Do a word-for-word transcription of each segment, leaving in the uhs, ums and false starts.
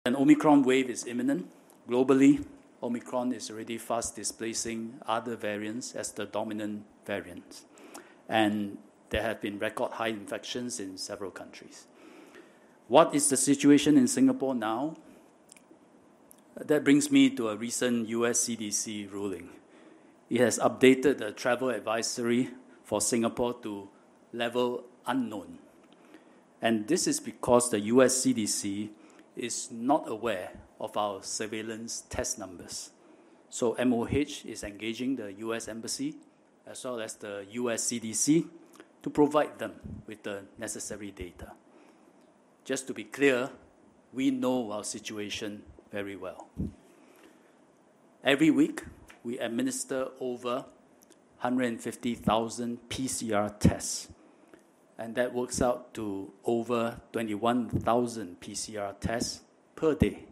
An Omicron wave is imminent. Globally, Omicron is already fast displacing other variants as the dominant variant. And there have been record high infections in several countries. What is the situation in Singapore now? That brings me to a recent U S C D C ruling. It has updated the travel advisory for Singapore to level unknown. And this is because the U S C D C is not aware of our surveillance test numbers. So M O H is engaging the U S Embassy as well as the U S C D C to provide them with the necessary data. Just to be clear, we know our situation very well. Every week, we administer over one hundred fifty thousand P C R tests, and that works out to over twenty-one thousand P C R tests per day.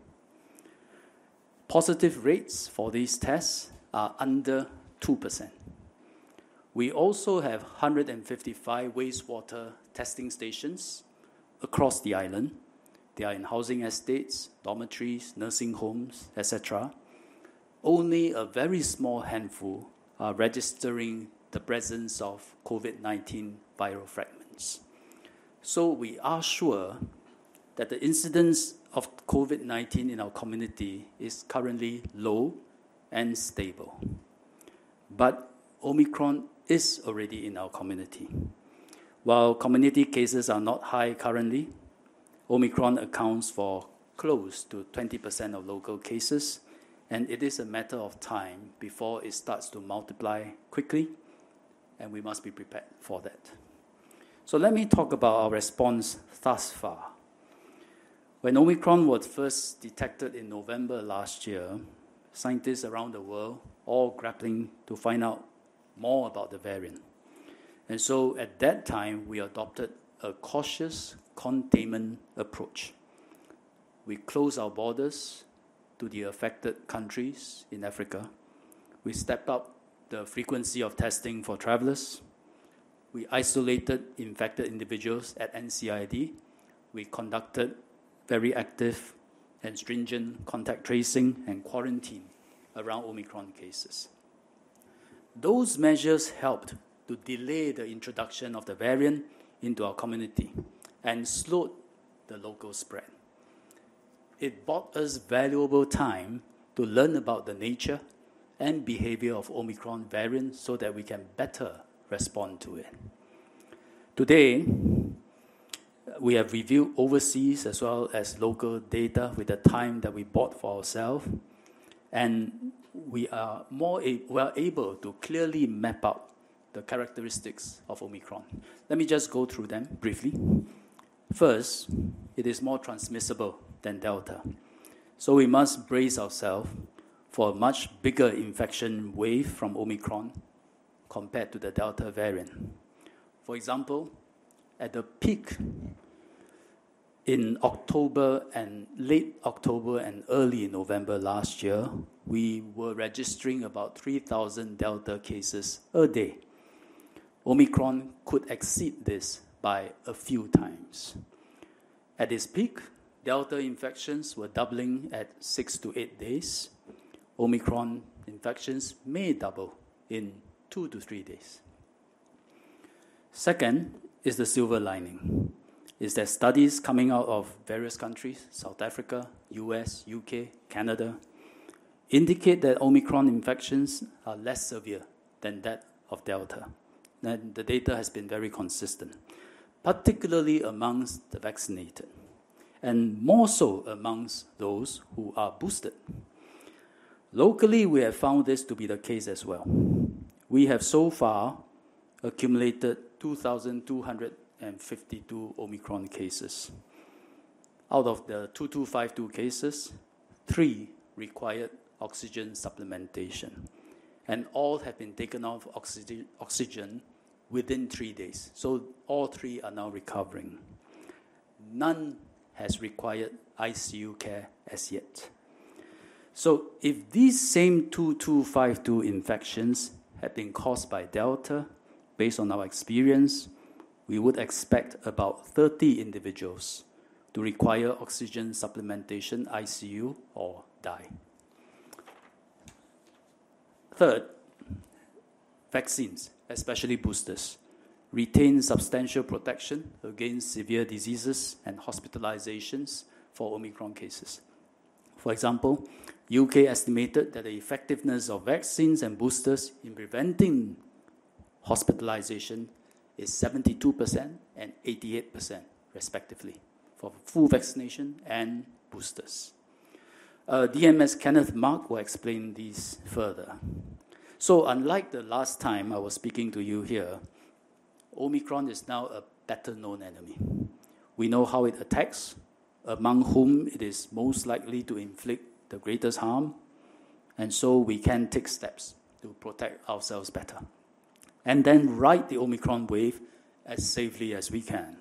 Positive rates for these tests are under two percent. We also have one hundred fifty-five wastewater testing stations across the island. They are in housing estates, dormitories, nursing homes, et cetera. Only a very small handful are registering the presence of COVID nineteen viral fragments. So we are sure that the incidence of COVID nineteen in our community is currently low and stable. But Omicron is already in our community. While community cases are not high currently, Omicron accounts for close to twenty percent of local cases, and it is a matter of time before it starts to multiply quickly, and we must be prepared for that. So let me talk about our response thus far. When Omicron was first detected in November last year, scientists around the world all grappling to find out more about the variant. And so at that time, we adopted a cautious containment approach. We closed our borders to the affected countries in Africa. We stepped up the frequency of testing for travelers. We isolated infected individuals at N C I D. We conducted very active and stringent contact tracing and quarantine around Omicron cases. Those measures helped to delay the introduction of the variant into our community and slowed the local spread. It bought us valuable time to learn about the nature and behavior of Omicron variant so that we can better respond to it. Today, we have reviewed overseas as well as local data with the time that we bought for ourselves, and we are more a- we are able to clearly map out the characteristics of Omicron. Let me just go through them briefly. First, it is more transmissible than Delta. So we must brace ourselves for a much bigger infection wave from Omicron compared to the Delta variant. For example, at the peak in October and late October and early November last year, we were registering about three thousand Delta cases a day. Omicron could exceed this by a few times. At its peak, Delta infections were doubling at six to eight days. Omicron infections may double in two to three days. Second is the silver lining, is that studies coming out of various countries, South Africa, U S, U K, Canada, indicate that Omicron infections are less severe than that of Delta. And the data has been very consistent, particularly amongst the vaccinated, and more so amongst those who are boosted. Locally, we have found this to be the case as well. We have so far accumulated two thousand two hundred fifty-two Omicron cases. Out of the two thousand two hundred fifty-two cases, three required oxygen supplementation, and all have been taken off oxygen, oxygen within three days. So all three are now recovering. None has required I C U care as yet. So if these same two thousand two hundred fifty-two infections had been caused by Delta, based on our experience, we would expect about thirty individuals to require oxygen supplementation, I C U, or die. Third, vaccines, especially boosters, retain substantial protection against severe diseases and hospitalizations for Omicron cases. For example, U K estimated that the effectiveness of vaccines and boosters in preventing hospitalization is seventy-two percent and eighty-eight percent, respectively, for full vaccination and boosters. Uh, D M S Kenneth Mark will explain these further. So unlike the last time I was speaking to you here, Omicron is now a better-known enemy. We know how it attacks, among whom it is most likely to inflict the greatest harm, and so we can take steps to protect ourselves better, and then ride the Omicron wave as safely as we can.